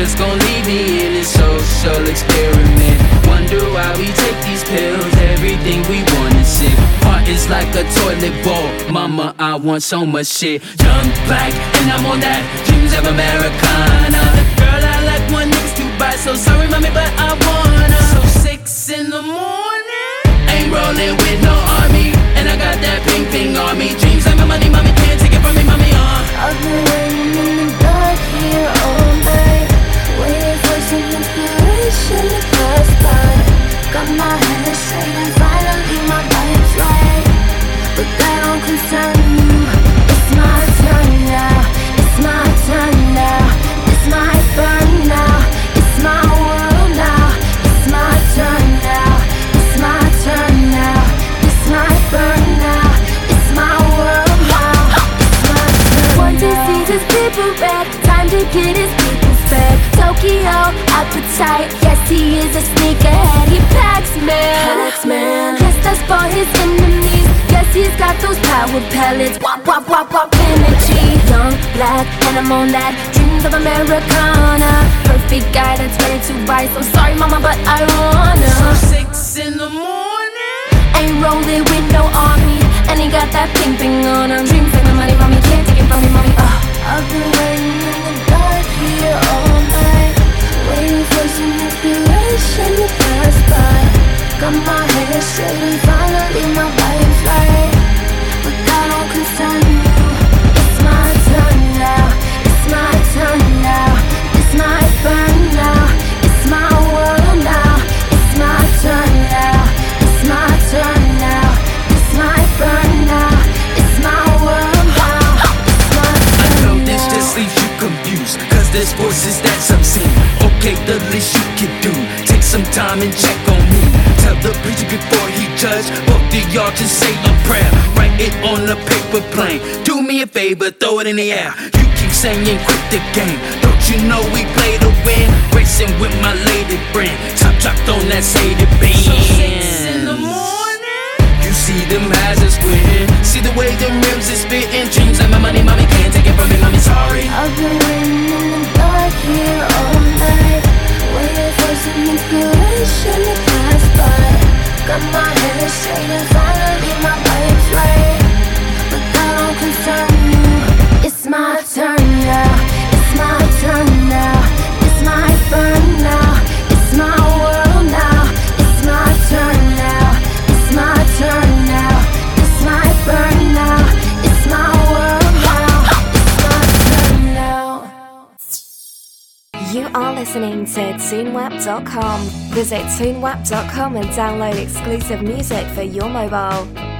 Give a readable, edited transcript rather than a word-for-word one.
just gon' leave me in this social experiment. Wonder why we take these pills, everything we want is sick. Heart is like a toilet bowl, mama, I want so much shit. Young, black, and I'm on that, dreams of Americana. Girl, I like one niggas to buy, so sorry mommy, but I wanna. So 6 in the morning, ain't rolling with no army, and I got that ping ping on me. Dreams like my money, mommy, can't take it from me, mommy, I've been waiting in the dark here all night, waiting for some inspiration to pass by. Got my head straight and finally my vibes right, but that don't concern you. It's my turn now, it's my turn now, it's my burn now, it's my world now, it's my turn now, it's my turn now, it's my burn now, it's my world now, it's my turn. One disease is people red, time to get his people fed. Tokyo, appetite, yes he is a sneakerhead. He packs man, yes that's for his enemies. Yes he's got those power pellets, wop wop wop wop energy. Young, black, and I'm on that, dreams of Americana. Perfect guy that's ready to ride, so sorry mama but I wanna. So 6 in the morning, ain't rolling with no army, and he got that ping ping on him. Dreams like my money, mommy, can't take it from me, mommy. I've been waiting in the dark here all night, waiting for some inspiration to pass by. Got my head straight and finally my vibes right, but that don't concern you. It's my turn now, it's my turn now, it's my burn now, it's my world now, it's my turn now, it's my turn now, it's my burn now, it's my world now, it's my turn. I know this just leaves you confused, cause there's voices that's obscene. Okay, the least you can do, take some time and check on me. Tell the preacher before he judge, both of y'all just say a prayer. Write it on a paper plane, do me a favor, throw it in the air. You keep saying quit the game, don't you know we play to win? Racing with my lady friend, top dropped on that Sadie beam. So 6 in the morning, you see them as a squid, see the way them rims is spitting. Dreams like my money, mommy, can't take it from me, mommy, sorry. I've been waiting in the dark here all night, waiting for some inspiration to pass by. Got my head straight and finally my vibes right, but that don't concern you. It's my turn now, it's my turn now, it's my burn now, it's my world now, it's my turn now, it's my turn now, it's my burn now, it's my world now, it's my turn now. You are listening to TuneWeb.com. Visit TuneWeb.com and download exclusive music for your mobile.